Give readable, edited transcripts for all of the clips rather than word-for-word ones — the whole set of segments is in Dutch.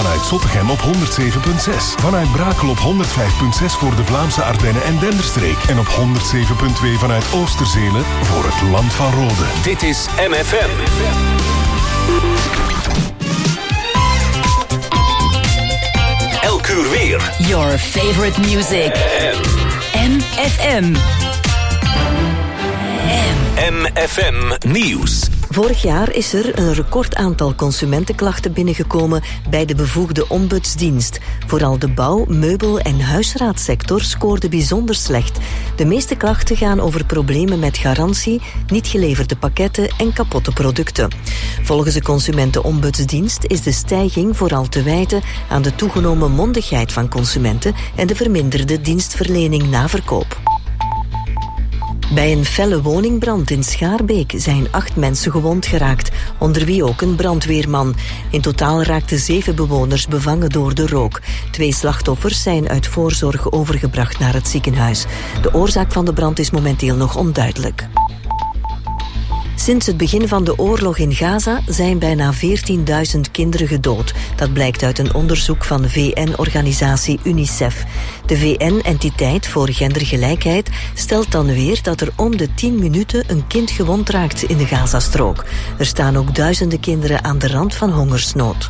Vanuit Zottegem op 107.6. Vanuit Brakel op 105.6 voor de Vlaamse Ardennen en Denderstreek. En op 107.2 vanuit Oosterzele voor het Land van Rode. Dit is MFM. Elk uur weer. Your favorite music. MFM. MFM Nieuws. Vorig jaar is er een recordaantal consumentenklachten binnengekomen bij de bevoegde ombudsdienst. Vooral de bouw-, meubel- en huisraadsector scoorde bijzonder slecht. De meeste klachten gaan over problemen met garantie, niet geleverde pakketten en kapotte producten. Volgens de consumentenombudsdienst is de stijging vooral te wijten aan de toegenomen mondigheid van consumenten en de verminderde dienstverlening na verkoop. Bij een felle woningbrand in Schaarbeek zijn 8 mensen gewond geraakt, onder wie ook een brandweerman. In totaal raakten 7 bewoners bevangen door de rook. 2 slachtoffers zijn uit voorzorg overgebracht naar het ziekenhuis. De oorzaak van de brand is momenteel nog onduidelijk. Sinds het begin van de oorlog in Gaza zijn bijna 14.000 kinderen gedood. Dat blijkt uit een onderzoek van de VN-organisatie UNICEF. De VN-entiteit voor gendergelijkheid stelt dan weer dat er om de 10 minuten een kind gewond raakt in de Gazastrook. Er staan ook duizenden kinderen aan de rand van hongersnood.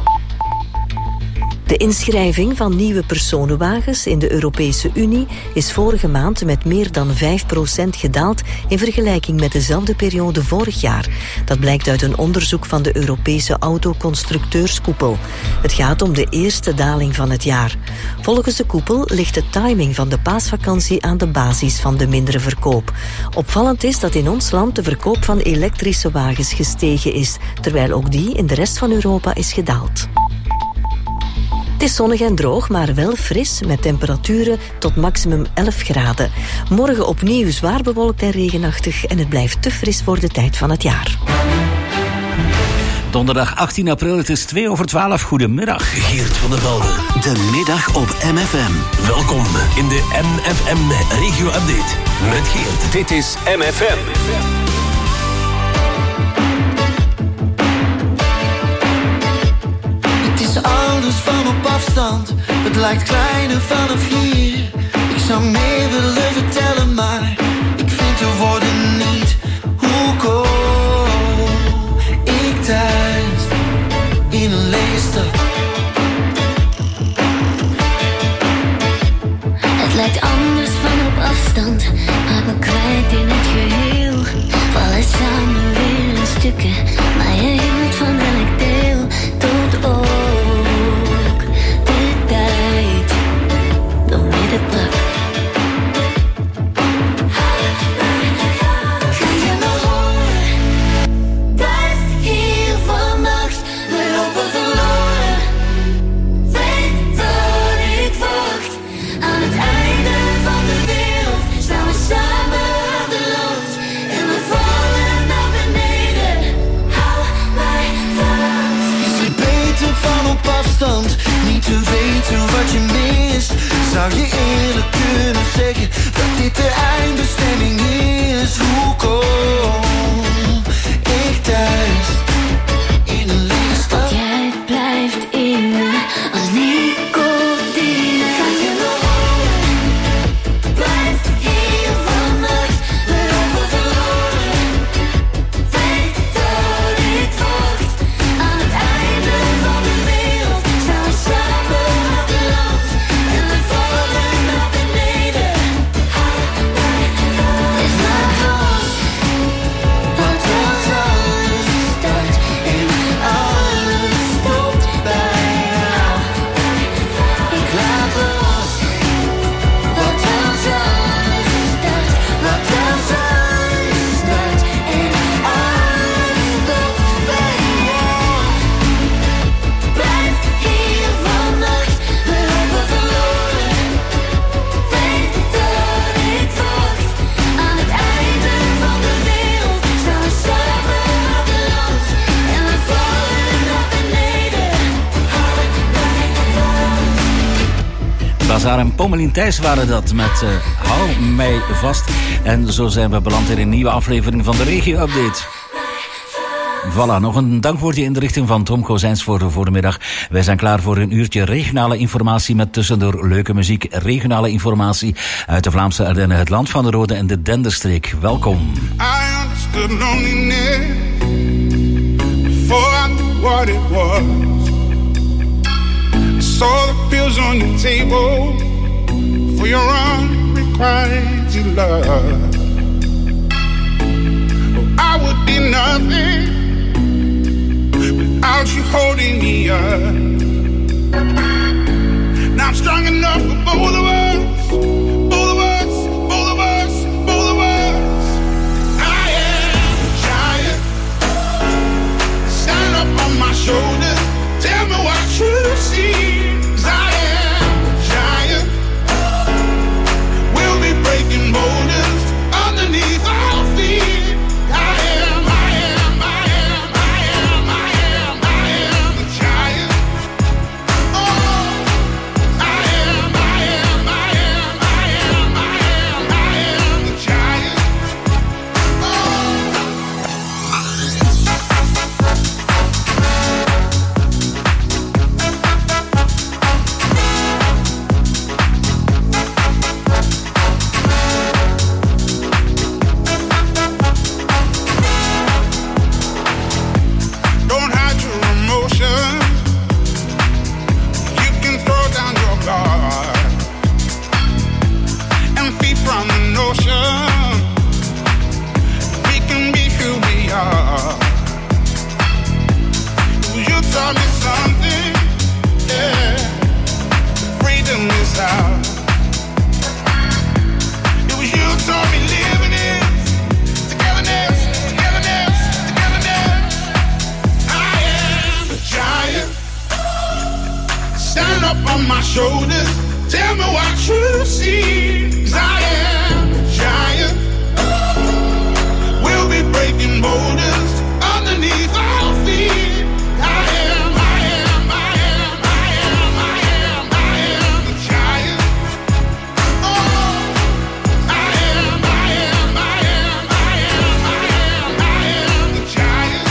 De inschrijving van nieuwe personenwagens in de Europese Unie is vorige maand met meer dan 5% gedaald in vergelijking met dezelfde periode vorig jaar. Dat blijkt uit een onderzoek van de Europese autoconstructeurskoepel. Het gaat om de eerste daling van het jaar. Volgens de koepel ligt de timing van de paasvakantie aan de basis van de mindere verkoop. Opvallend is dat in ons land de verkoop van elektrische wagens gestegen is, terwijl ook die in de rest van Europa is gedaald. Het is zonnig en droog, maar wel fris, met temperaturen tot maximum 11 graden. Morgen opnieuw zwaar bewolkt en regenachtig en het blijft te fris voor de tijd van het jaar. Donderdag 18 april, het is 12:02. Goedemiddag. Geert van der Velde. De middag op MFM. Welkom in de MFM Regio Update met Geert. Dit is MFM. Alles van op afstand, het lijkt kleiner vanaf hier. Ik zou meer willen vertellen, maar ik vind de woorden niet. Hoe kom ik thuis in een lege stad? Het lijkt anders van op afstand, maar we kwijt in het geheel. Vallen samen weer in stukken, maar je hield van elk deel tot ook. Niet te weten wat je mist. Zou je eerlijk kunnen zeggen dat dit de eindbestemming is? Hoe kom ik thuis in een lege stad? Jij blijft in me als nicotine. Ga je nog horen? Blijf hier vannacht. We lopen verloren. Weet dat ik wacht aan het einde van de wereld. Staan we samen op het land en we vallen naar beneden. Hou mij vast. Het is maar los. Wat als alles start en alles stopt bij jou. Ik laat los. Wat als alles start. Wat als alles start en alles stopt bij jou. Blijf hier vannacht, we lopen verloren. Weet dat ik wacht aan het einde van de wereld. Staan we samen op het land en we vallen naar beneden. Hou mij vast. Bazaar en Pommelien Thijs waren dat met Hou mij vast. En zo zijn we beland in een nieuwe aflevering van de Regio Update. Voilà, nog een dankwoordje in de richting van Tom Kozijns voor de middag. Wij zijn klaar voor een uurtje regionale informatie met tussendoor leuke muziek. Regionale informatie uit de Vlaamse Ardennen, het land van de Rode en de Denderstreek. Welkom. I understood loneliness before I knew what it was. I saw the pills on your table for your unrequited love. I would be nothing without you holding me up. Now I'm strong enough for both of us, both of us, both of us, both of us. I am a giant. Stand up on my shoulders. Tell me what you see. 'Cause I am a giant. We'll be breaking boulders underneath our feet. Shoulders, tell me what you see. 'Cause I am a giant. We'll be breaking boulders underneath our feet. I am a giant. Oh, I am a giant.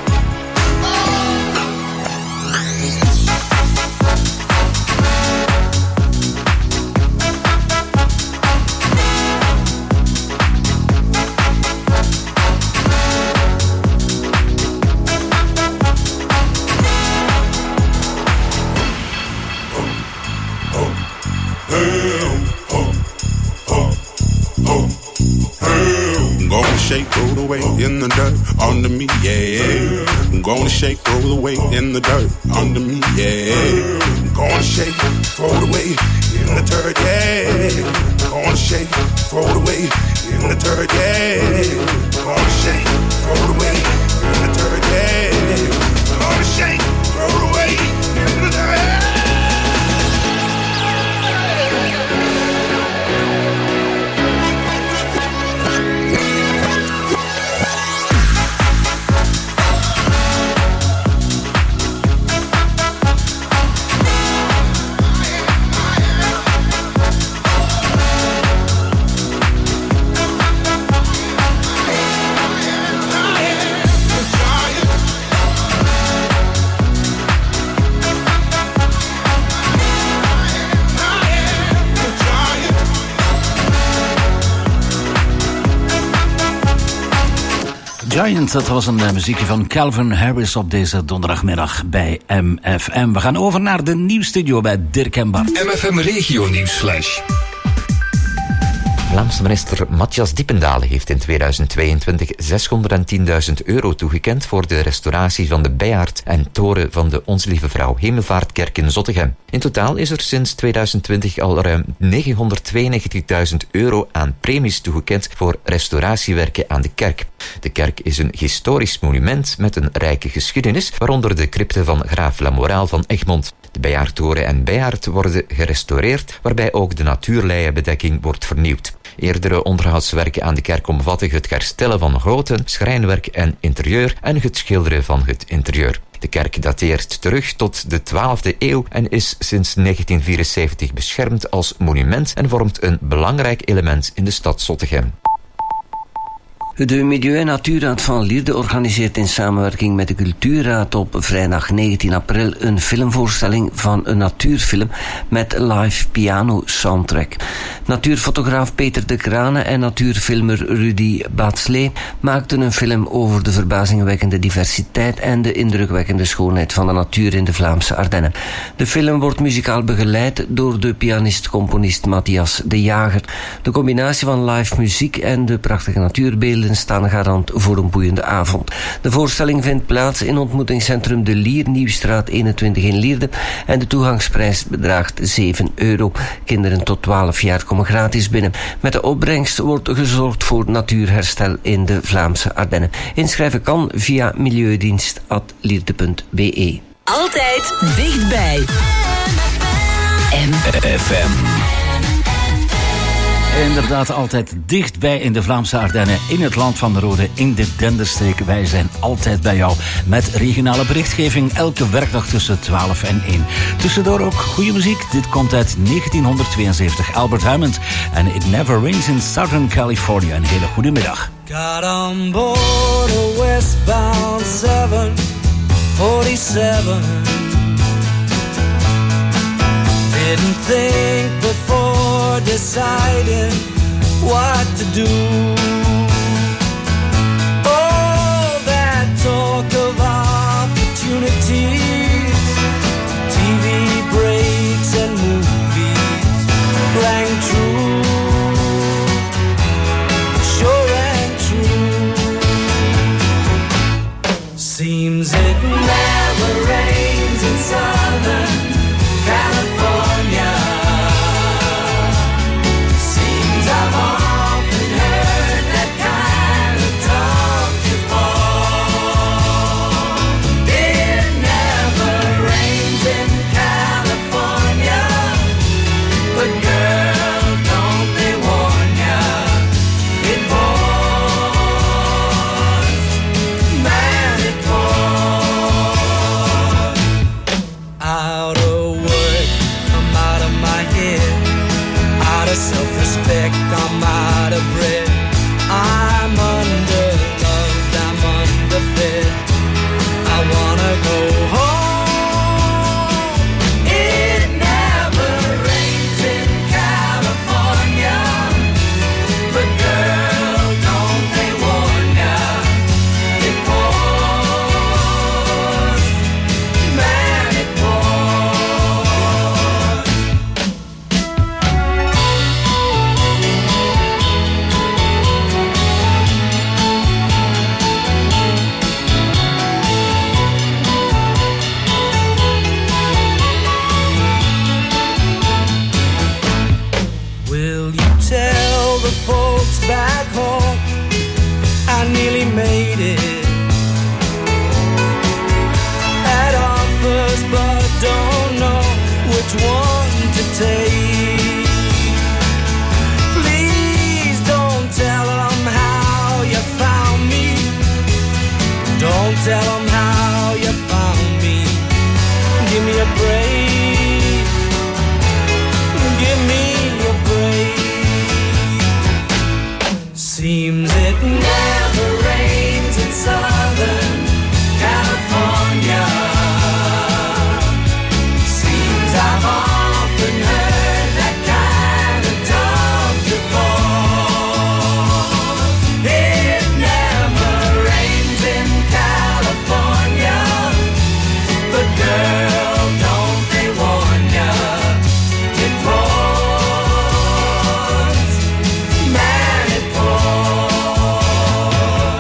Shake, roll away in the dirt under me, yeah. I'm gonna shake, roll away in the dirt under me, yeah. I'm gonna shake, throw it away in the dirt, yeah. I'm gonna shake, throw it away in the dirt, yeah. I'm gonna shake, throw it away in the dirt, yeah. I'm gonna shake, throw it away in the dirt. Giant, dat was een muziekje van Calvin Harris op deze donderdagmiddag bij MFM. We gaan over naar de nieuwsstudio bij Dirk en Bart. MFM Regio Nieuwsflash. Vlaamse minister Matthias Diependale heeft in 2022 €610.000 toegekend voor de restauratie van de bijaard en toren van de Onze Lieve Vrouw Hemelvaartkerk in Zottegem. In totaal is er sinds 2020 al ruim €992.000 aan premies toegekend voor restauratiewerken aan de kerk. De kerk is een historisch monument met een rijke geschiedenis, waaronder de crypte van graaf Lamoraal van Egmond. De bijaardtoren en bijaard worden gerestaureerd, waarbij ook de natuurleienbedekking wordt vernieuwd. Eerdere onderhoudswerken aan de kerk omvatten het herstellen van goten, schrijnwerk en interieur en het schilderen van het interieur. De kerk dateert terug tot de 12e eeuw en is sinds 1974 beschermd als monument en vormt een belangrijk element in de stad Zottegem. De Milieu- en Natuurraad van Lierde organiseert in samenwerking met de Cultuurraad op vrijdag 19 april een filmvoorstelling van een natuurfilm met live piano soundtrack. Natuurfotograaf Peter de Krane en natuurfilmer Rudy Batslee maakten een film over de verbazingwekkende diversiteit en de indrukwekkende schoonheid van de natuur in de Vlaamse Ardennen. De film wordt muzikaal begeleid door de pianist-componist Matthias de Jager. De combinatie van live muziek en de prachtige natuurbeelden staan garant voor een boeiende avond. De voorstelling vindt plaats in ontmoetingscentrum De Lier, Nieuwstraat 21 in Lierde en de toegangsprijs bedraagt €7. Kinderen tot 12 jaar komen gratis binnen. Met de opbrengst wordt gezorgd voor natuurherstel in de Vlaamse Ardennen. Inschrijven kan via milieudienst@lierde.be. Altijd dichtbij. FM. Inderdaad, altijd dichtbij in de Vlaamse Ardennen, in het land van de Rode, in de Denderstreek. Wij zijn altijd bij jou met regionale berichtgeving elke werkdag tussen 12 en 1. Tussendoor ook goede muziek. Dit komt uit 1972. Albert Hammond en It Never Rains in Southern California. Een hele goede middag. Got on board a westbound 747. Didn't think before deciding what to do. Oh, that talk of opportunities, TV breaks and movies rang true, sure and true. Seems it never rains in Southern California. Seems I've often heard that kind of talk before. It never rains in California, but girl, don't they warn ya? It pours, man, it pours. Out of work, I'm out of my head. Out of self-respect, I'm out of breath. I'm underloved, I'm underfed. I wanna go home. It never rains in California, but girl, don't they warn ya? It pours, man, it pours. Will you tell the folks back home I nearly made it? Had offers but don't know which one to take. Please don't tell them how you found me. Don't tell them how you found me. Give me a break. Give me a break. Seems it never rains in Southern California. Seems I've often heard that kind of talk before. It never rains in California, but girl, don't they warn ya? It pours, man, it pours.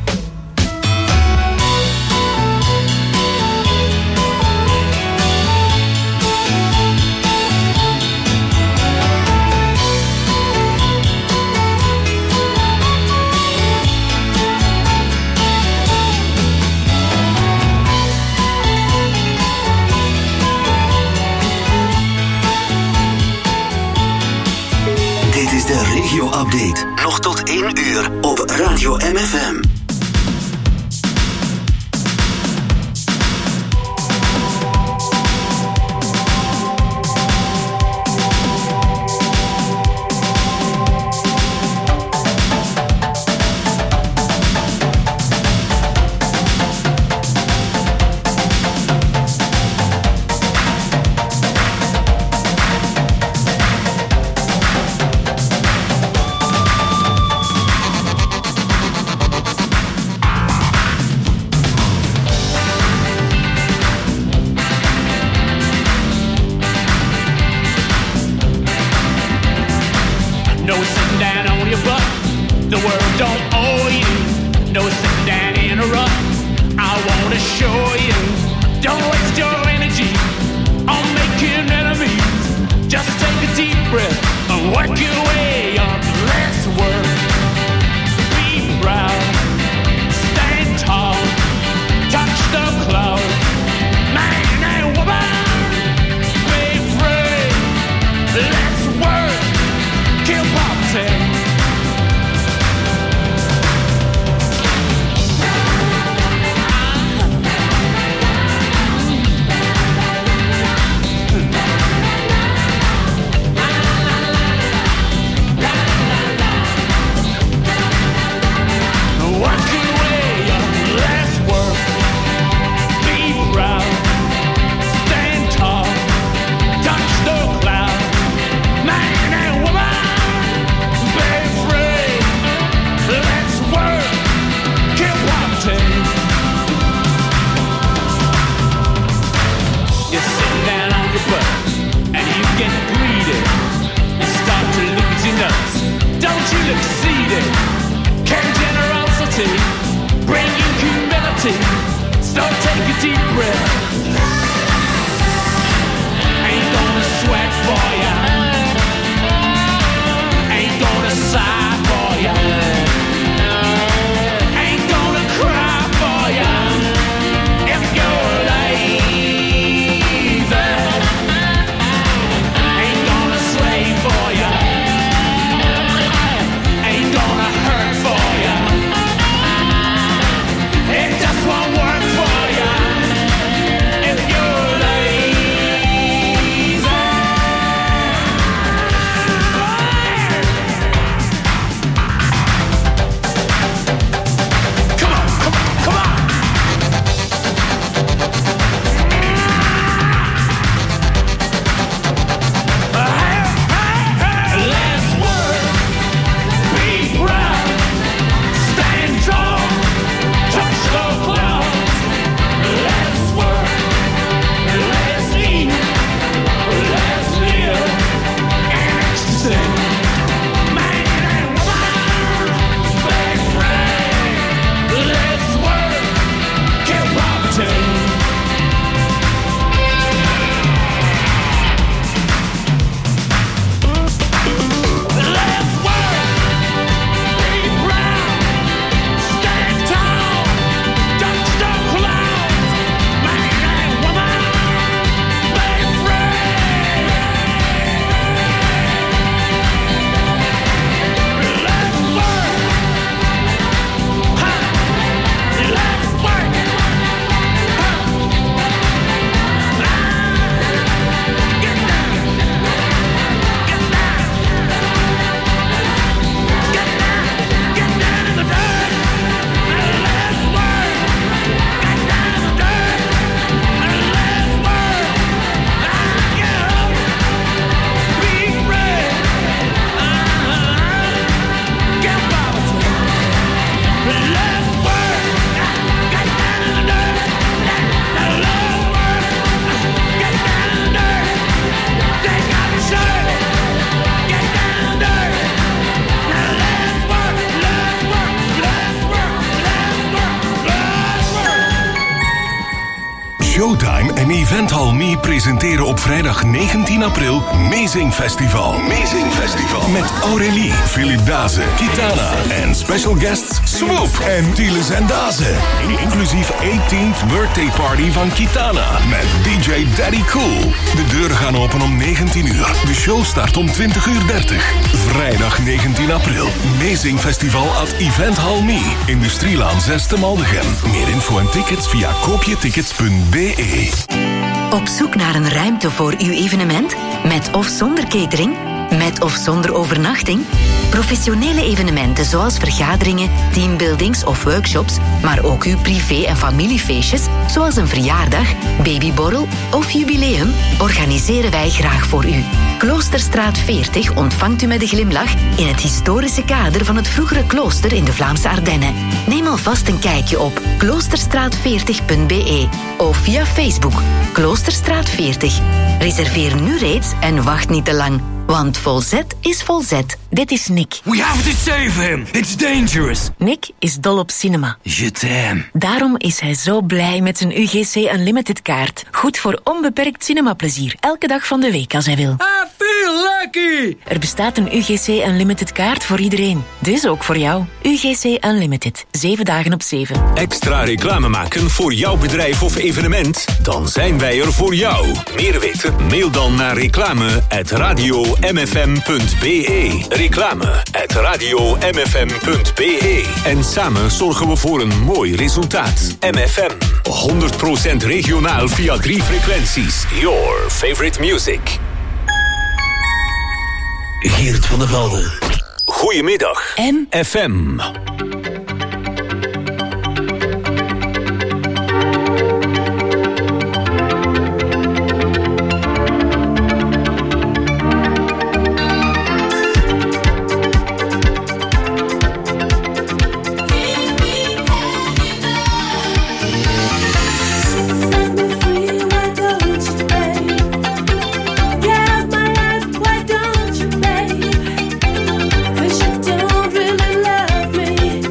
Dit is de regio-update. Nog tot 1 uur op Radio MFM. reality. So take a deep breath. Ain't gonna sweat for ya. Ain't gonna sigh for ya. Ain't gonna cry for ya. If you're lazy, ain't gonna slave for ya. Ain't gonna hurt for ya. It just won't work for ya. If you're lazy. Come on, come on, come on. Let's work, be proud, stand tall, touch the clouds. Let's work, let's eat, let's live in ecstasy. Man and woman, big friend. Let's work, kill poverty. Let's work, be proud, stand tall, touch the clouds. Man and woman, big friend. Let's work, let's work, get down, get down. Get down in the dirt. Let's work. Get down in the dirt. Let's work. Get up. Be brave. Get poverty. Let's work. Get down in the dirt. Let's work. Get down in the dirt. Take out your shirt. Get down in the dirt. Let's work, let's work, let's work, let's work, let's work. Showtime en Eventhal Me presenteren op vrijdag 19 april Amazing Festival. Amazing Festival. Met Aurélie, Philip Daze, Kitana en special guests Swoop en Tieles en Daze. Inclusief 18th birthday party van Kitana met DJ Daddy Cool. De deuren gaan open om 19 uur. De show start om 20:30. Vrijdag 19 april. Amazing Festival at Eventhal Me. Industrielaan 6 te Maldegem. Meer info en tickets via koopjetickets.be. Op zoek naar een ruimte voor uw evenement? Met of zonder catering? Met of zonder overnachting? Professionele evenementen zoals vergaderingen, teambuildings of workshops, maar ook uw privé- en familiefeestjes, zoals een verjaardag, babyborrel of jubileum, organiseren wij graag voor u. Kloosterstraat 40 ontvangt u met een glimlach in het historische kader van het vroegere klooster in de Vlaamse Ardennen. Neem alvast een kijkje op kloosterstraat40.be of via Facebook Kloosterstraat 40. Reserveer nu reeds en wacht niet te lang. Want Volzet is Volzet. Dit is Nick. We have to save him. It's dangerous. Nick is dol op cinema. Je t'aime. Daarom is hij zo blij met zijn UGC Unlimited kaart. Goed voor onbeperkt cinemaplezier. Elke dag van de week als hij wil. I feel lucky. Er bestaat een UGC Unlimited kaart voor iedereen. Dus ook voor jou. UGC Unlimited. 7 dagen op 7. Extra reclame maken voor jouw bedrijf of evenement? Dan zijn wij er voor jou. Meer weten? Mail dan naar reclame@radiomfm.be. Reclame@radiomfm.be. En samen zorgen we voor een mooi resultaat. MFM. 100% regionaal via 3 frequenties. Your favorite music. Geert van der Velde. Goedemiddag. FM. Why don't you, babe? 'Cause you don't really love me.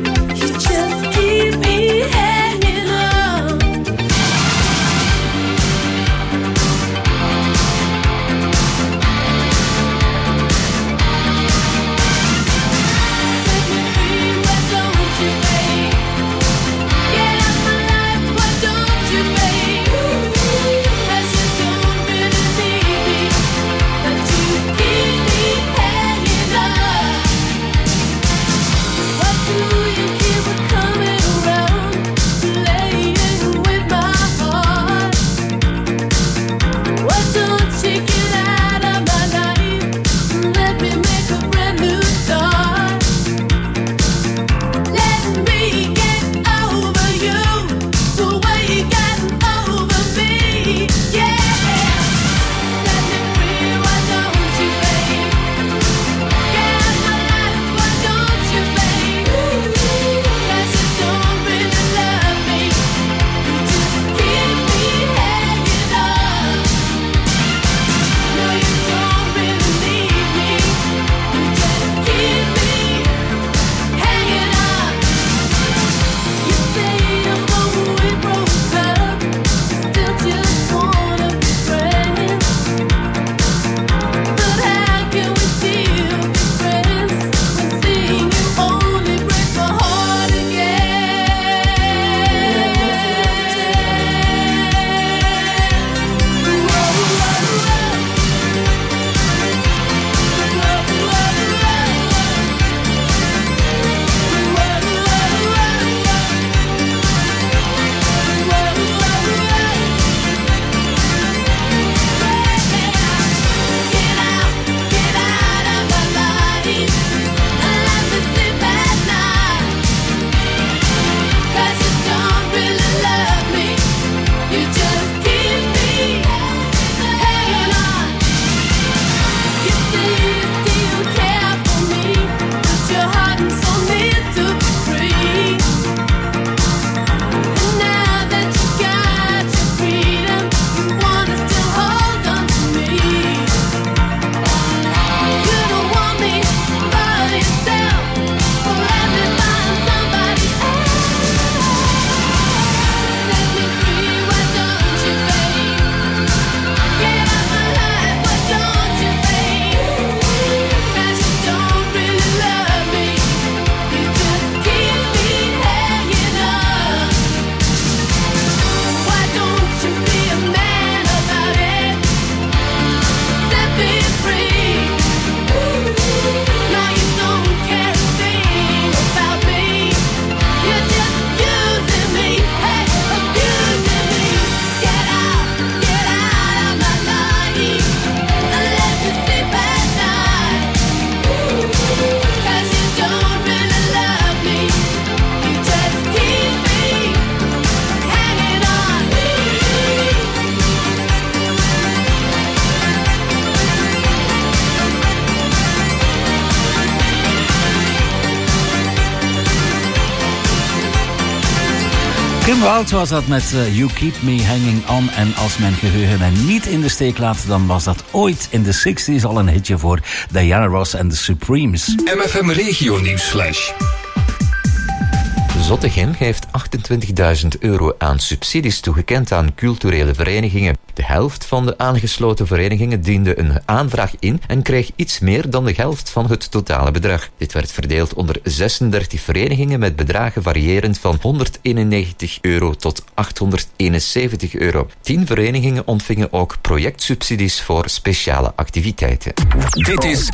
Kim Wilde was dat met You Keep Me Hanging On. En als mijn geheugen mij niet in de steek laat, dan was dat ooit in de 60s al een hitje voor Diana Ross en de Supremes. MFM Regio Nieuwsflash. Zottegem heeft €28.000 aan subsidies toegekend aan culturele verenigingen. De helft van de aangesloten verenigingen diende een aanvraag in en kreeg iets meer dan de helft van het totale bedrag. Dit werd verdeeld onder 36 verenigingen met bedragen variërend van €191 tot €871. 10 verenigingen ontvingen ook projectsubsidies voor speciale activiteiten. Dit is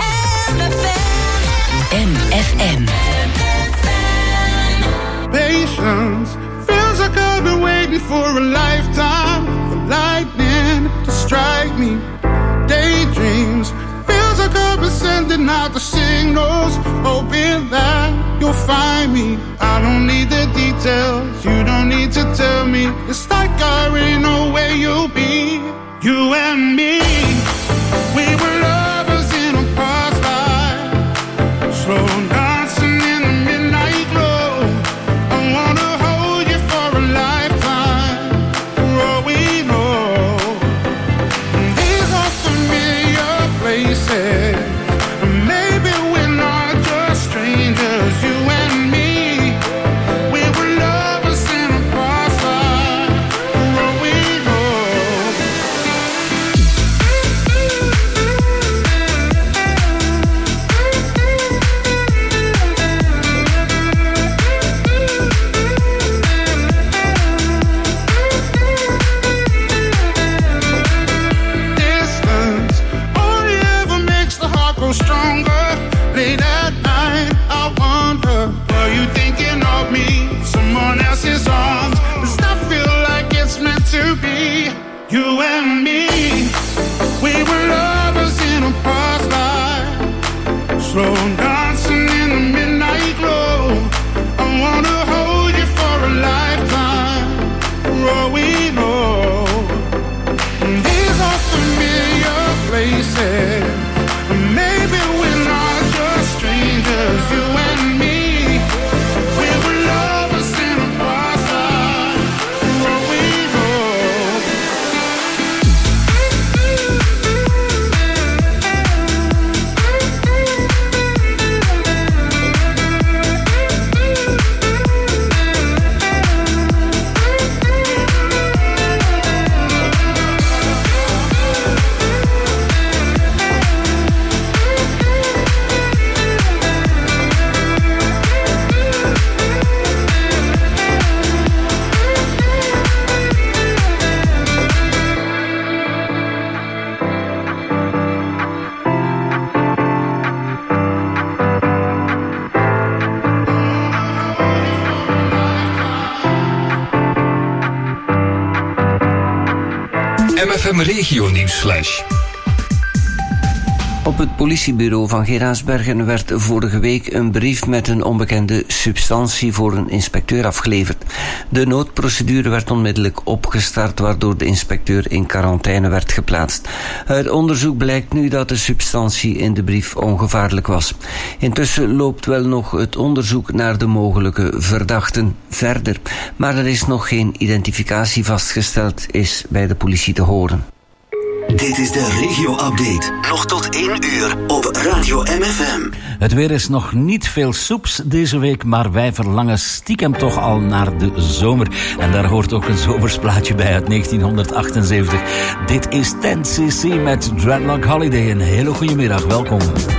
MFM. Patience feels like I've been waiting for a lifetime for lightning to strike me. Daydreams feels like I've been sending out the signals, hoping that you'll find me. I don't need the details, you don't need to tell me. It's like I already know where you'll be. You and me, we were lovers in a past life, slow dancing in the midnight glow. I wanna hold you for a lifetime, for all we know. These are familiar places, maybe we're not just strangers. You and me, we were lovers in a past life, for all we know. Distance only ever makes the heart grow stronger. Late at night, I wonder, are you thinking of me? Someone else's arms. Does that feel like it's meant to be? You and me, we were lovers in a past life, slow dancing in the midnight glow. I wanna hold you for a lifetime, for all we know. These are familiar places, maybe we're not just strangers. You and me, we were lovers in a past life, for all we know. MFM Regio Nieuwsflash. Op het politiebureau van Geraardsbergen werd vorige week een brief met een onbekende substantie voor een inspecteur afgeleverd. De noodprocedure werd onmiddellijk opgestart, waardoor de inspecteur in quarantaine werd geplaatst. Uit onderzoek blijkt nu dat de substantie in de brief ongevaarlijk was. Intussen loopt wel nog het onderzoek naar de mogelijke verdachten verder, maar er is nog geen identificatie vastgesteld, is bij de politie te horen. Dit is de regio-update. Nog tot 1 uur op Radio MFM. Het weer is nog niet veel soeps deze week, maar wij verlangen stiekem toch al naar de zomer. En daar hoort ook een zomersplaatje bij uit 1978. Dit is 10cc met Dreadlock Holiday. Een hele goede middag, welkom.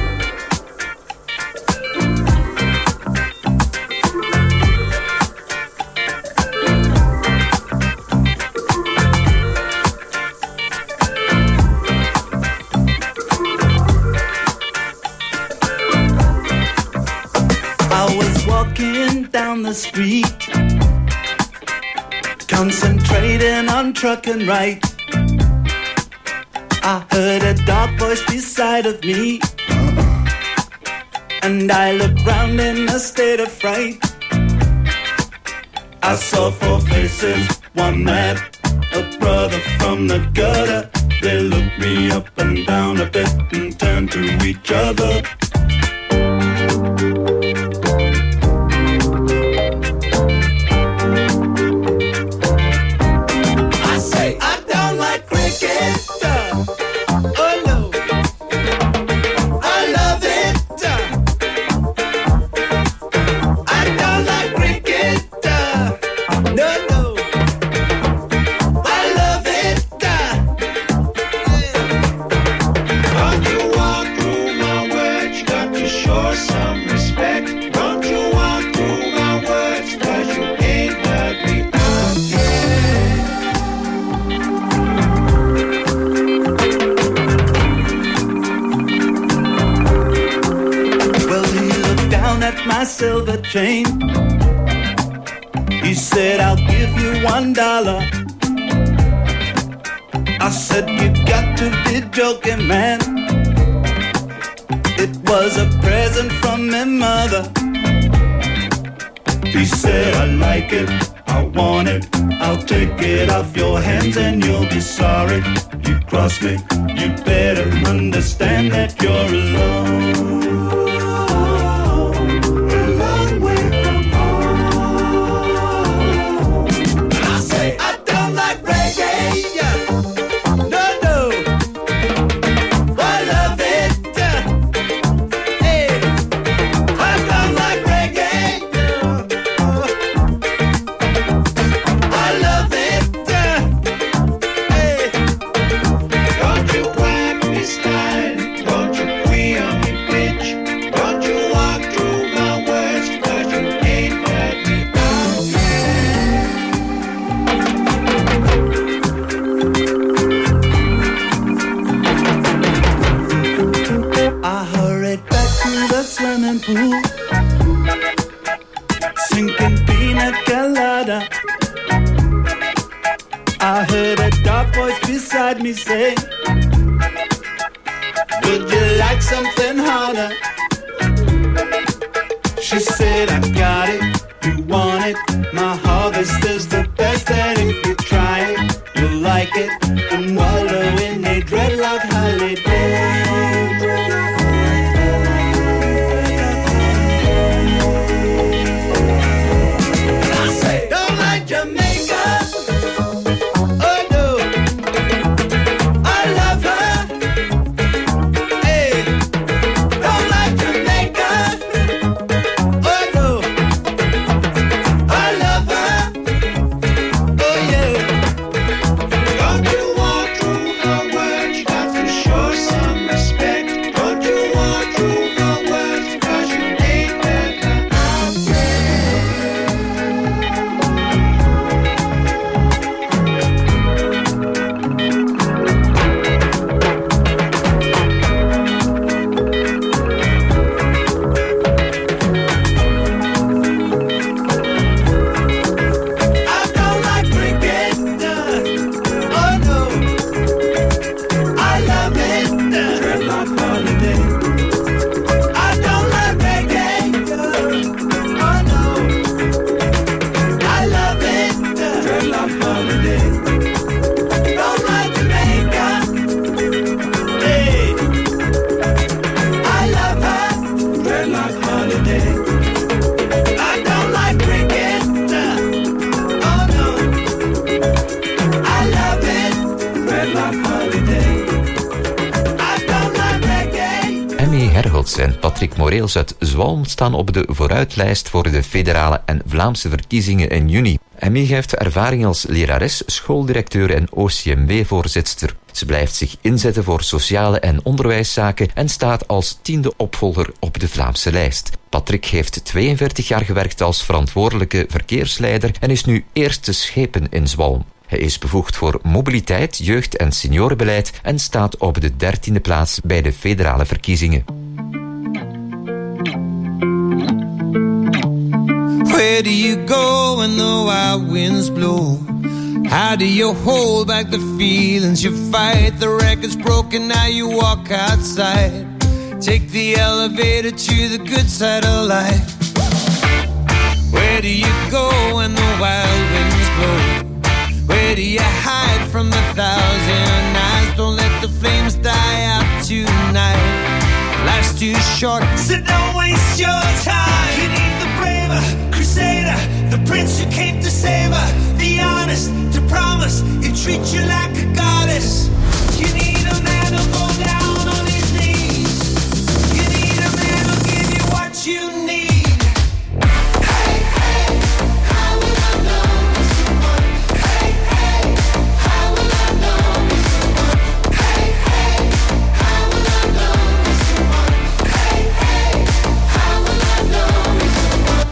Down the street, concentrating on truck and right. I heard a dark voice beside of me, and I looked round in a state of fright. I saw 4 faces, one mad, a brother from the gutter. They looked me up and down a bit and turned to each other. my silver chain. He said, I'll give you $1. I said, you got to be joking, man. It was a present from my mother. He said, I like it, I want it, I'll take it off your hands and you'll be sorry. You cross me, you better understand that you're alone. A long way from home. And I say, I don't like reggae. No, no. I love it. Hey, I don't like reggae. I love it. Hey, don't you whack me style. Don't you queer me bitch. Don't you walk through my words, 'cause you ain't heard me out. I hurried back to the swimming pool, sinking pina colada. I heard a dark voice beside me say, would you like something harder? She said, I got it, you want it. My harvest is the best, and if you try it, you'll like it. And wallow in a dreadlock holiday. And I say, don't like Jamaica. Oh no, I love her. Hey, don't like Jamaica. Oh no, I love her. Oh yeah. Don't you walk through her words, you got to show some respect. Don't you walk through her words, 'cause you ain't heard her out I don't like cricket. Oh no, I love it. Dreadlock holiday. I don't like reggae. Oh no, I love it. Dreadlock holiday. Don't like Jamaica. Hey, I love her. Dreadlock holiday. I don't like cricket. Oh no, I love it. Dreadlock holiday. I don't like reggae. Emmy Herholtz en Patrick Moreels uit Zwalm staan op de vooruitlijst voor de federale en Vlaamse verkiezingen in juni. Emmy heeft ervaring als lerares, schooldirecteur en OCMW-voorzitster. Ze blijft zich inzetten voor sociale en onderwijszaken en staat als 10e opvolger op de Vlaamse lijst. Patrick heeft 42 jaar gewerkt als verantwoordelijke verkeersleider en is nu eerste schepen in Zwalm. Hij is bevoegd voor mobiliteit, jeugd- en seniorenbeleid en staat op de 13e plaats bij de federale verkiezingen. Where do you go when the wild winds blow? How do you hold back the feelings you fight? The record's broken, now you walk outside. Take the elevator to the good side of life. Where do you go when the wild winds blow? Where do you hide from the thousand eyes? Don't let the flames die out tonight. Life's too short, so don't waste your time. You need the braver crusader, the prince who came to save her, the honest to promise he'll treat you like a goddess. You need a man who'll go down on his knees. You need a man who'll give you what you need. Hey, hey, how will I know it's the one? Hey, hey, how will I know it's the one? Hey, hey, how will I know it's the one? Hey, hey, how will I know it's the one?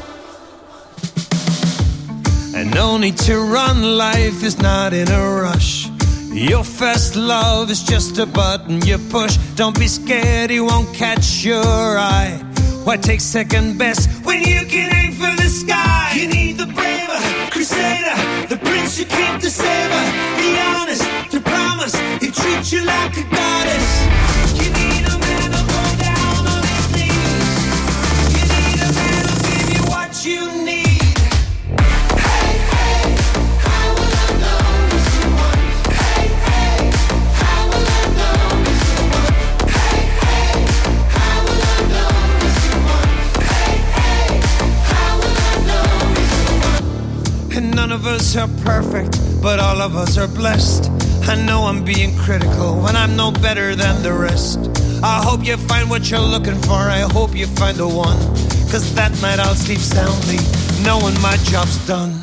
And no need to run, life is not in a rush. Your first love is just a button you push. Don't be scared, he won't catch your eye. Why take second best when you can aim for the sky? You need the braver crusader, the prince who came to save her, the honest, the promise, he treats you like a goddess. You need a man who'll go down on his knees. You need a man who'll give you what you need. Hey, hey, how will I know it's the one? Hey, hey, how will I know it's the one? Hey, hey, how will I know it's the one? Hey, hey, how will I know it's the one? And none of us are perfect, but all of us are blessed. I know I'm being critical when I'm no better than the rest. I hope you find what you're looking for, I hope you find the one. Cause that night I'll sleep soundly, knowing my job's done.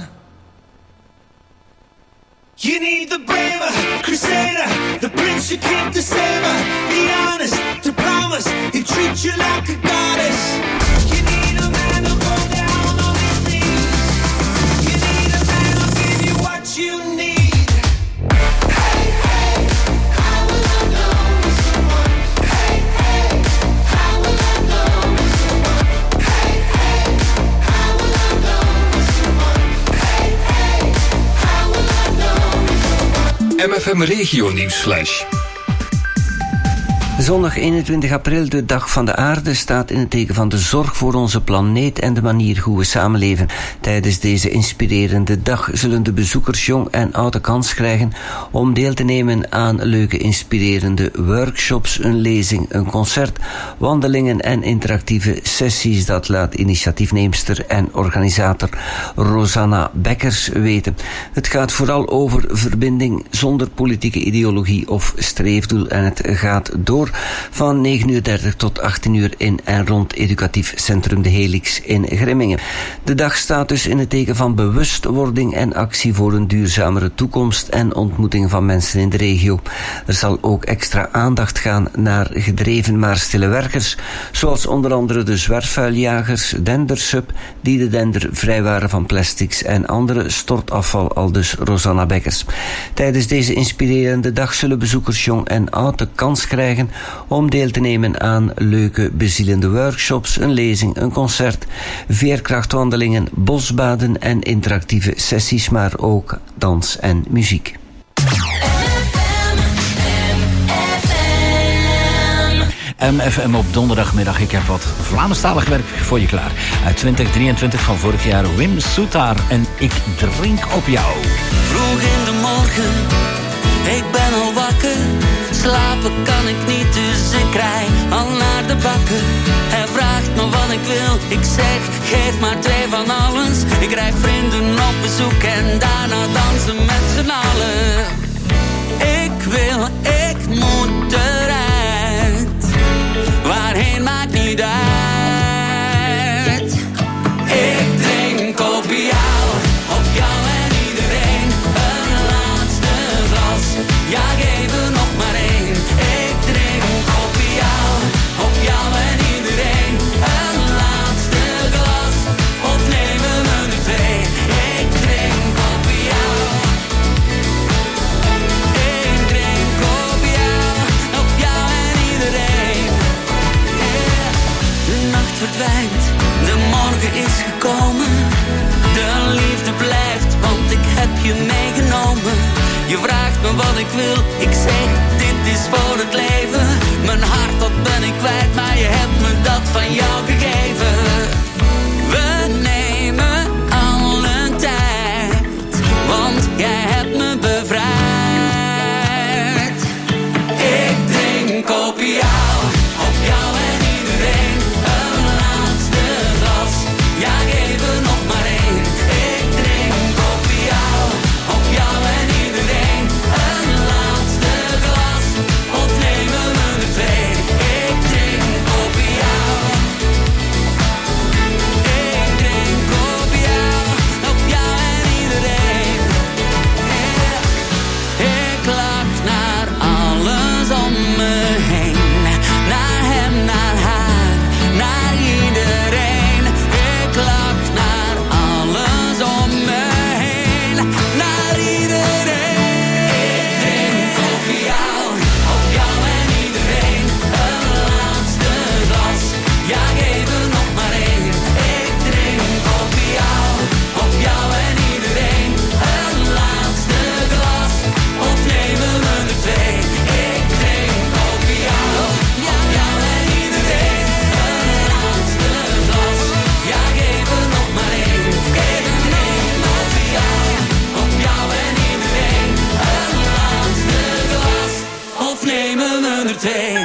You need the braver crusader, the prince who came to save her, the honest, the promise, he treats you like a goddess. You need a man who'll go down on his knees. You need a man who'll give you what you need. Hey, hey, how will I know it's the one? Hey, hey, how will I know it's the one? Hey, hey, how will I know it's the one? Hey, hey, how will I know it's the one? MFM Regio Nieuwsflash. Zondag 21 april, de Dag van de Aarde, staat in het teken van de zorg voor onze planeet en de manier hoe we samenleven. Tijdens deze inspirerende dag zullen de bezoekers jong en oud de kans krijgen om deel te nemen aan leuke inspirerende workshops, een lezing, een concert, wandelingen en interactieve sessies. Dat laat initiatiefneemster en organisator Rosanna Bekkers weten. Het gaat vooral over verbinding zonder politieke ideologie of streefdoel en het gaat door van 9:30 tot 18:00 in en rond educatief centrum De Helix in Grimmingen. De dag staat dus in het teken van bewustwording en actie voor een duurzamere toekomst en ontmoeting van mensen in de regio. Er zal ook extra aandacht gaan naar gedreven maar stille werkers, zoals onder andere de zwerfvuiljagers, Dendersub, die de dender vrijwaren van plastics en andere stortafval, aldus Rosanna Bekkers. Tijdens deze inspirerende dag zullen bezoekers jong en oud de kans krijgen om deel te nemen aan leuke, bezielende workshops, een lezing, een concert, veerkrachtwandelingen, bosbaden en interactieve sessies, maar ook dans en muziek. MFM op donderdagmiddag. Ik heb wat Vlaamstalig werk voor je klaar. Uit 2023 van vorig jaar, Wim Soetaar en Ik drink op jou. Vroeg in de morgen, ik ben al wakker. Slapen kan ik niet, dus ik rij al naar de bakker. Hij vraagt me wat ik wil, ik zeg geef maar 2 van alles. Ik krijg vrienden op bezoek en daarna dansen met z'n allen. Ik wil, ik moet eruit. Waarheen maakt niet uit. Ik drink op jou en iedereen. Een laatste glas, ja geef er nog maar 1. Ik drink op jou en iedereen. Een laatste glas, of nemen we er 2. Ik drink op jou. Ik drink op jou en iedereen. Yeah. De nacht verdwijnt, de morgen is gekomen. De liefde blijft, want ik heb je meegenomen. Je vraagt me wat ik wil, ik zeg dit is voor het leven. Mijn hart dat ben ik kwijt, maar je hebt me dat van jou gegeven. We nemen alle tijd, want jij hebt me bevrijd. Ik drink op jou en iedereen. Een laatste glas, ja geef er nog maar 1. Ik drink op jou en iedereen. Een laatste glas, of nemen we er 2. Ik drink op jou. Ik drink op jou en iedereen. Yeah. Ik lach naar alles om me heen. 2.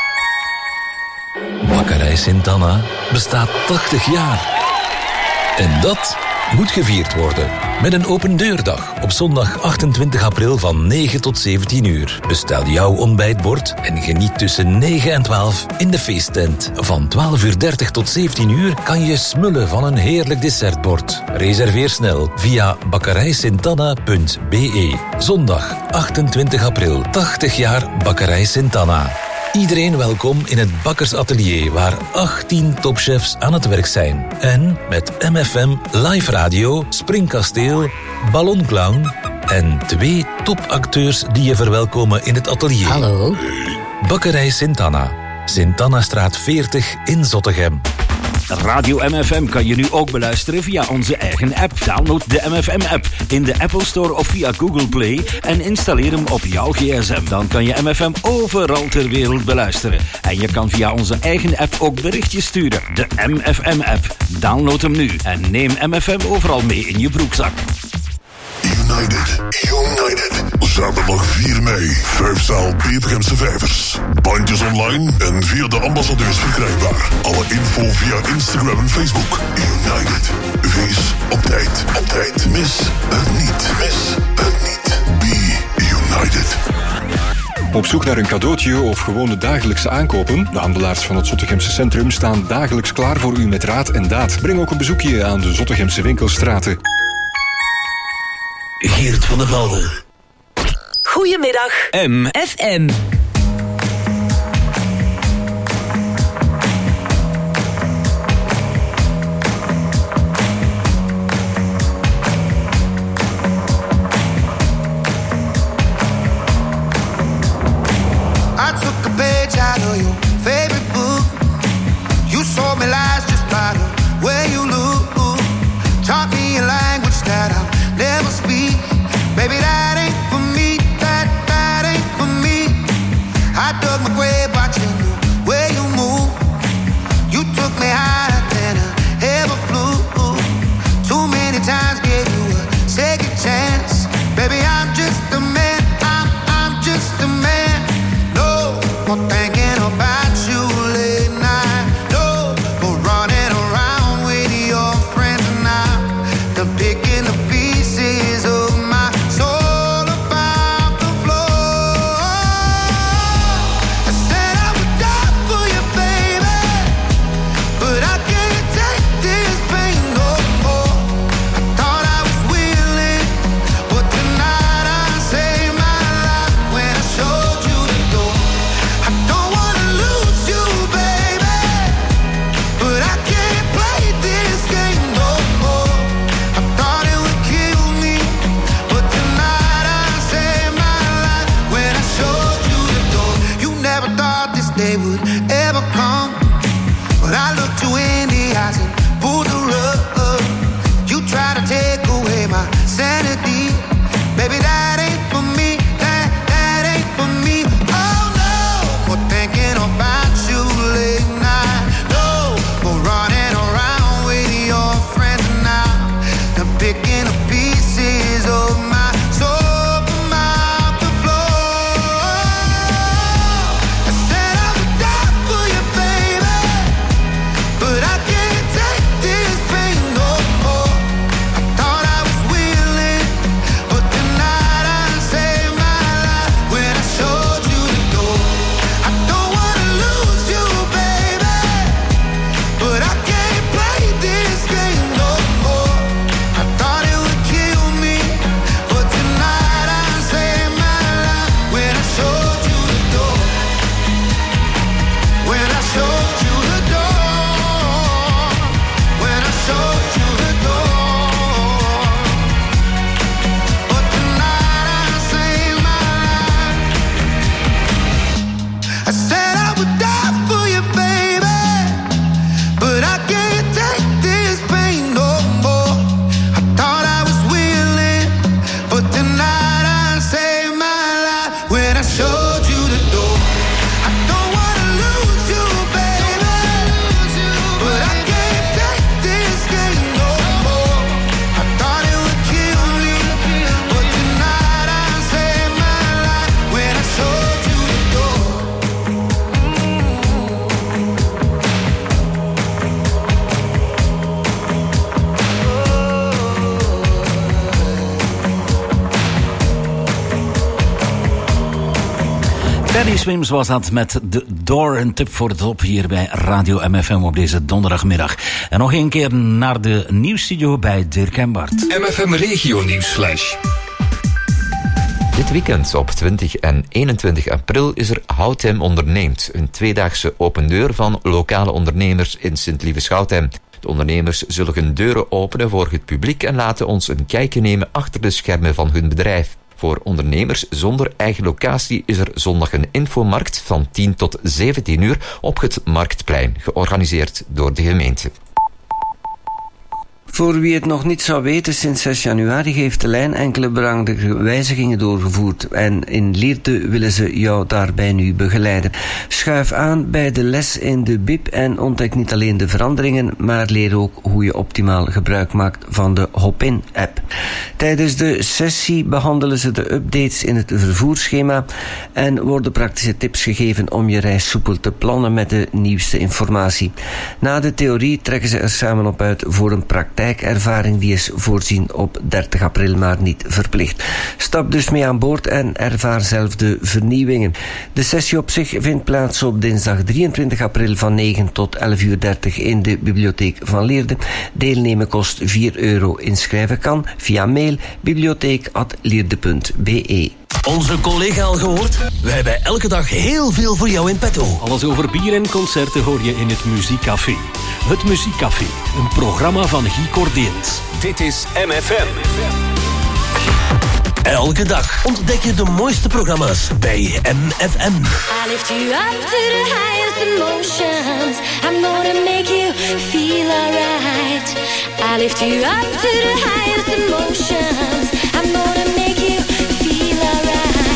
Bakkerij Sint-Anna bestaat 80 jaar. En dat moet gevierd worden. Met een open deurdag op zondag 28 april van 9 tot 17 uur. Bestel jouw ontbijtbord en geniet tussen 9 en 12 in de feesttent. Van 12:30 tot 17 uur kan je smullen van een heerlijk dessertbord. Reserveer snel via bakkerijsintanna.be. Zondag 28 april, 80 jaar Bakkerij Sint-Anna. Iedereen welkom in het bakkersatelier waar 18 topchefs aan het werk zijn. En met MFM Live Radio, Springkasteel, Ballonclown en 2 topacteurs die je verwelkomen in het atelier. Hallo. Bakkerij Sint-Anna. Sint-Anna-straat 40 in Zottegem. Radio MFM kan je nu ook beluisteren via onze eigen app. Download de MFM-app in de Apple Store of via Google Play en installeer hem op jouw gsm. Dan kan je MFM overal ter wereld beluisteren. En je kan via onze eigen app ook berichtjes sturen. De MFM-app. Download hem nu en neem MFM overal mee in je broekzak. United. Zaterdag 4 mei. 5-zaal Bevergemse Vijvers. Bandjes online en via de ambassadeurs verkrijgbaar. Alle info via Instagram en Facebook. United. Wees op tijd. Mis het niet. Be United. Op zoek naar een cadeautje of gewoon de dagelijkse aankopen? De handelaars van het Zottegemse centrum staan dagelijks klaar voor u met raad en daad. Breng ook een bezoekje aan de Zottegemse winkelstraten. Geert van der Velde. Goedemiddag. FM. I took a page out of your favorite book. You sold me lies just by the way you look. Taught me a language that I'll never speak. Baby, that ain't for me. That ain't for me. I dug my grave watching the way you move. You took me higher than I ever flew. Too many times gave you a second chance. Baby, I'm just a man. I'm just a man. No more thinking about you late night. No more running around with your friends now. The picking the pieces of my soul about the floor. I said I would die for you, baby, but I can't take this pain no more. I thought I was willing, but tonight I saved my life when I showed you the door. I don't wanna lose you, baby, but I can't play this game no more. I thought it would kill me, but tonight I saved my life when I showed you the door. You never thought this day would ever come, but I looked you in the eyes and pulled the rug. You try to take away my sanity, baby, that ain't for me. That ain't for me. Oh no, more thinking about you late night. No more running around with your friends now. I'm picking the pieces of my soul from out the floor. I said I would die for you, baby, but I can't take this Robbie Swims was dat met de Door, een tip voor de top hier bij Radio MFM op deze donderdagmiddag. En nog een keer naar de nieuwsstudio bij Dirk en Bart. MFM Regio Nieuwsflash. Dit weekend op 20 en 21 april is er Houthem Onderneemt, een tweedaagse open deur van lokale ondernemers in Sint-Lieve-Schouthem. De ondernemers zullen hun deuren openen voor het publiek en laten ons een kijkje nemen achter de schermen van hun bedrijf. Voor ondernemers zonder eigen locatie is er zondag een infomarkt van 10 tot 17 uur op het Marktplein, georganiseerd door de gemeente. Voor wie het nog niet zou weten, sinds 6 januari heeft de lijn enkele belangrijke wijzigingen doorgevoerd. En in Lierde willen ze jou daarbij nu begeleiden. Schuif aan bij de les in de BIP en ontdek niet alleen de veranderingen, maar leer ook hoe je optimaal gebruik maakt van de Hopin-app. Tijdens de sessie behandelen ze de updates in het vervoersschema en worden praktische tips gegeven om je reis soepel te plannen met de nieuwste informatie. Na de theorie trekken ze er samen op uit voor een praktijkervaring die is voorzien op 30 april, maar niet verplicht. Stap dus mee aan boord en ervaar zelf de vernieuwingen. De sessie op zich vindt plaats op dinsdag 23 april van 9 tot 11:30 in de bibliotheek van Lierde. Deelnemen kost €4. Inschrijven kan via mail bibliotheek@lierde.be. Onze collega al gehoord? Wij hebben elke dag heel veel voor jou in petto. Alles over bier en concerten hoor je in het Muziekcafé. Het Muziekcafé, een programma van Guy Cordeens. Dit is MFM. Elke dag ontdek je de mooiste programma's bij MFM. I lift you up to the highest emotions. I'm gonna make you feel alright. I lift you up to the highest emotions. I'm gonna make you feel alright.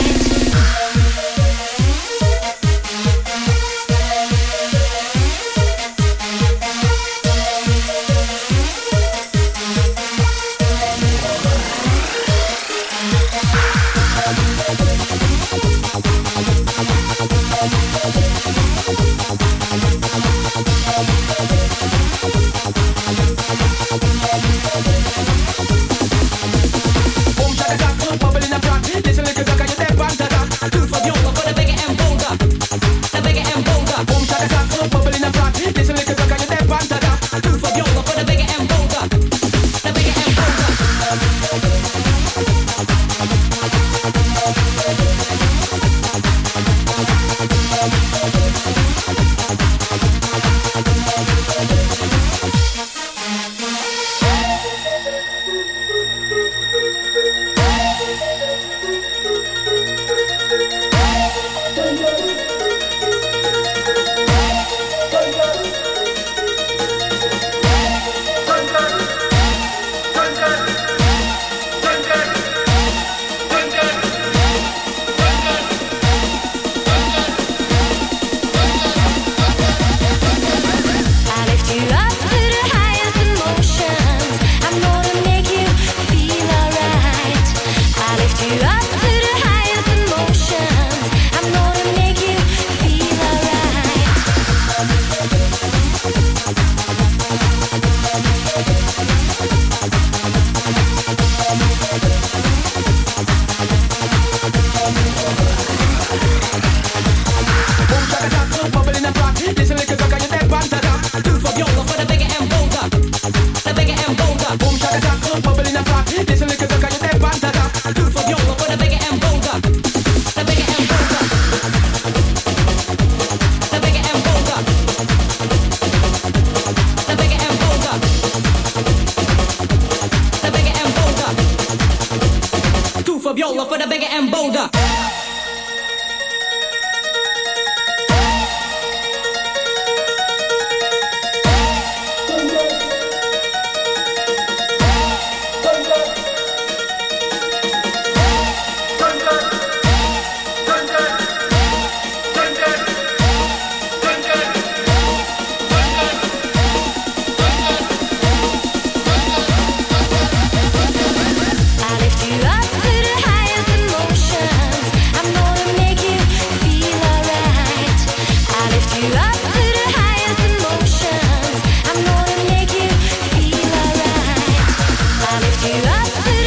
Fabiola for the bigger and bolder.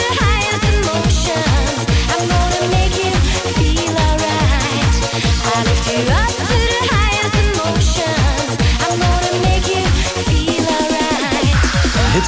I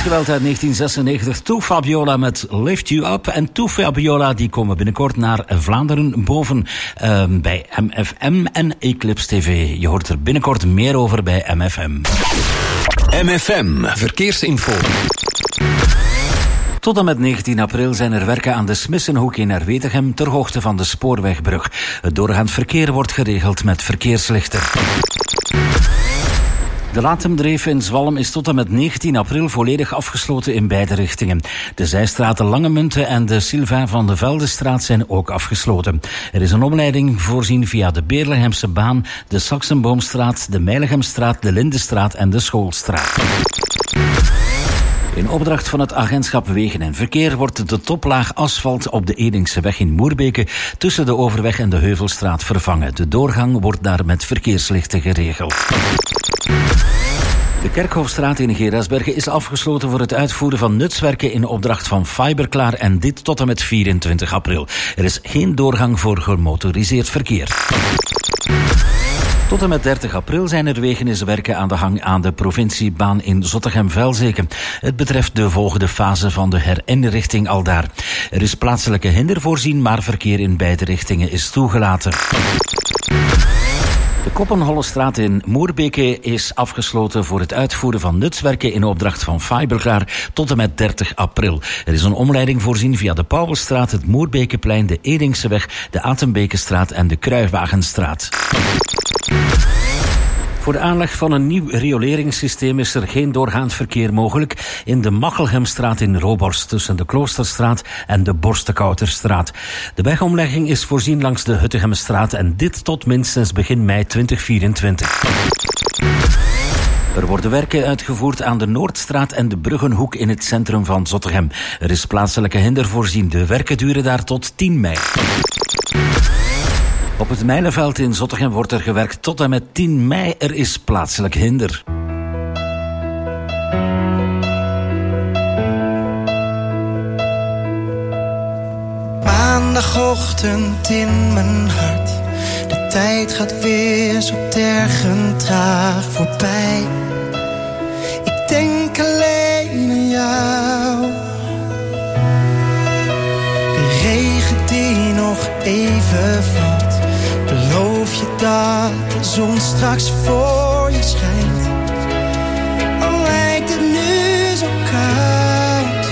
geweld uit 1996. To Fabiola met Lift You Up. En To Fabiola die komen binnenkort naar Vlaanderen boven bij MFM en Eclipse TV. Je hoort er binnenkort meer over bij MFM. MFM Verkeersinfo. Tot en met 19 april zijn er werken aan de Smissenhoek in Erwetegem ter hoogte van de spoorwegbrug. Het doorgaand verkeer wordt geregeld met verkeerslichten. De Latemdreef in Zwalm is tot en met 19 april volledig afgesloten in beide richtingen. De zijstraten Langemunten en de Sylvain van de Veldestraat zijn ook afgesloten. Er is een omleiding voorzien via de Beerlegemse baan, de Saxenboomstraat, de Meiligemstraat, de Lindenstraat en de Schoolstraat. In opdracht van het agentschap Wegen en Verkeer wordt de toplaag asfalt op de Edingseweg in Moerbeke tussen de Overweg en de Heuvelstraat vervangen. De doorgang wordt daar met verkeerslichten geregeld. De Kerkhofstraat in Gerasbergen is afgesloten voor het uitvoeren van nutswerken in opdracht van Fiberklaar en dit tot en met 24 april. Er is geen doorgang voor gemotoriseerd verkeer. Tot en met 30 april zijn er wegeniswerken aan de gang aan de provinciebaan in Zottegem-Velzeke. Het betreft de volgende fase van de herinrichting aldaar. Er is plaatselijke hinder voorzien, maar verkeer in beide richtingen is toegelaten. De Koppenhollestraat in Moerbeke is afgesloten voor het uitvoeren van nutswerken in opdracht van Fiberklaar tot en met 30 april. Er is een omleiding voorzien via de Pauwelstraat, het Moerbekeplein, de Edingseweg, de Atembekenstraat en de Kruiwagenstraat. Voor de aanleg van een nieuw rioleringssysteem is er geen doorgaand verkeer mogelijk in de Machelgemstraat in Roborst tussen de Kloosterstraat en de Borstekouterstraat. De wegomlegging is voorzien langs de Huttegemstraat en dit tot minstens begin mei 2024. Er worden werken uitgevoerd aan de Noordstraat en de Bruggenhoek in het centrum van Zottegem. Er is plaatselijke hinder voorzien. De werken duren daar tot 10 mei. Op het Mijlenveld in Zottegem wordt er gewerkt tot en met 10 mei. Er is plaatselijk hinder. Maandagochtend in mijn hart. De tijd gaat weer zo tergend traag voorbij. Ik denk alleen aan jou. De regen die nog even valt. Beloof je dat de zon straks voor je schijnt? Al lijkt het nu zo koud.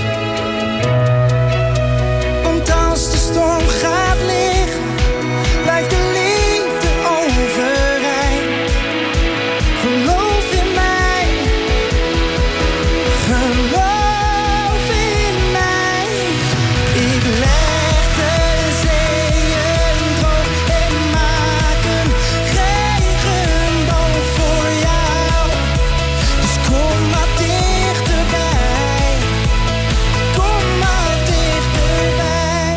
Want als de storm gaat liggen, blijft de liefde overeind. Geloof in mij, geloof in mij. Ik leg de zeeën droog en maak een regenboog voor jou. Dus kom maar dichterbij, kom maar dichterbij.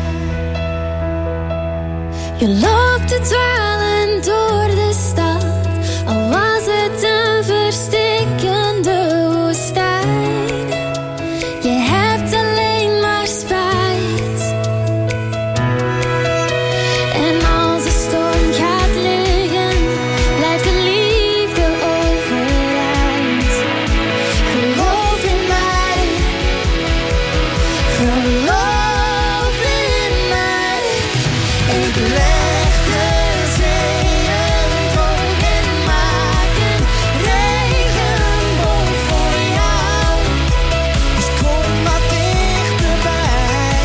Je loopt te dwalen door de stad, al was het een verstikkende woestijn. Je hebt alleen maar spijt. En als de storm gaat liggen, blijft de liefde overeind. Geloof in mij, geloof in mij. Ik leg de zeeën droog en maak een regenboog voor jou. Dus kom maar dichterbij.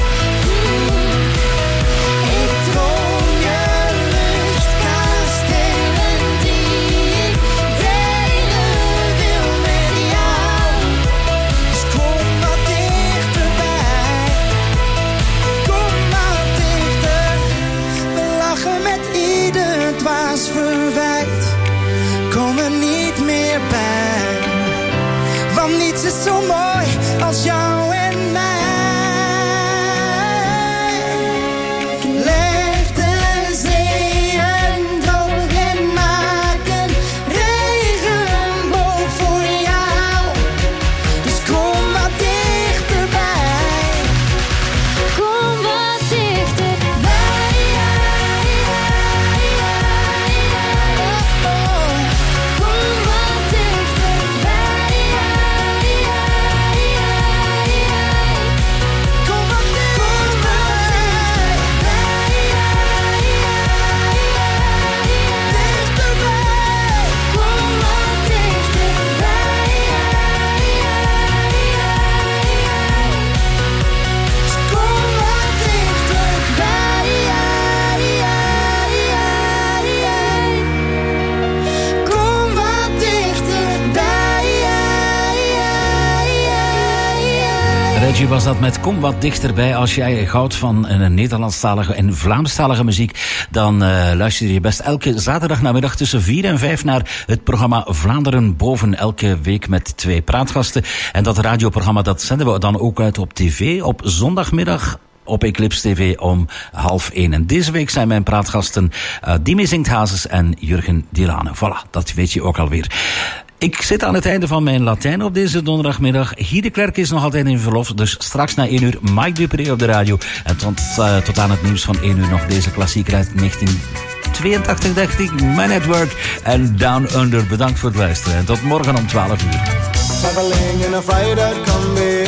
Ik droom je luchtkastelen die ik delen wil met jou. Dus kom maar dichterbij. Kom maar dichter. We lachen met ieder dwaas verwijt. Kom er niet meer bij. Want niets is zo mooi als jou en mij. Leg de zeeën droog en maak een regenboog voor jou. Dus kom wat dichterbij. Kom wat dichterbij. Kom wat dichterbij. Prodigy was dat met Kom wat dichterbij. Als jij houdt van een Nederlandstalige en Vlaamstalige muziek, dan luister je best elke zaterdagnamiddag tussen 4 en 5 naar het programma Vlaanderen Boven. Elke week met 2 praatgasten. En dat radioprogramma, dat zenden we dan ook uit op tv op zondagmiddag op Eclipse TV om 12:30. En deze week zijn mijn praatgasten Dimi Zingt-Hazes en Jurgen Dilane. Voilà, dat weet je ook alweer. Ik zit aan het einde van mijn Latijn op deze donderdagmiddag. Guy de Klerk is nog altijd in verlof, dus straks na 1 uur Mike Dupré op de radio. En tot aan het nieuws van 1 uur nog deze klassieker uit 1982, dacht ik. My Network en Down Under. Bedankt voor het luisteren en tot morgen om 12 uur. Traveling in a fried-out combi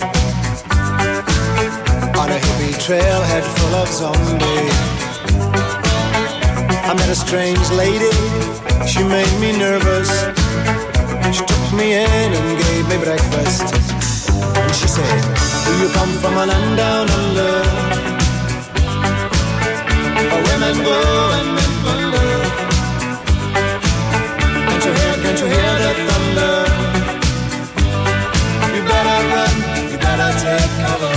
on a hippie trailhead full of zombies. I met a strange lady, she made me nervous. She took me in and gave me breakfast. And she said, do you come from a land down under, where women go and men plunder? Can't you hear the thunder? You better run, you better take cover.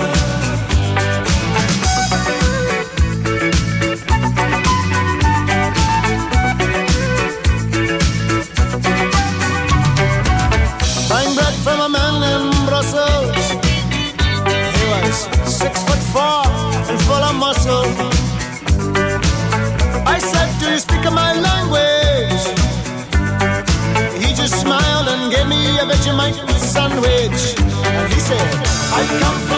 From a man in Brussels, he was 6'4" and full of muscle. I said, do you speak my language? He just smiled and gave me a Vegemite sandwich. And he said, I come from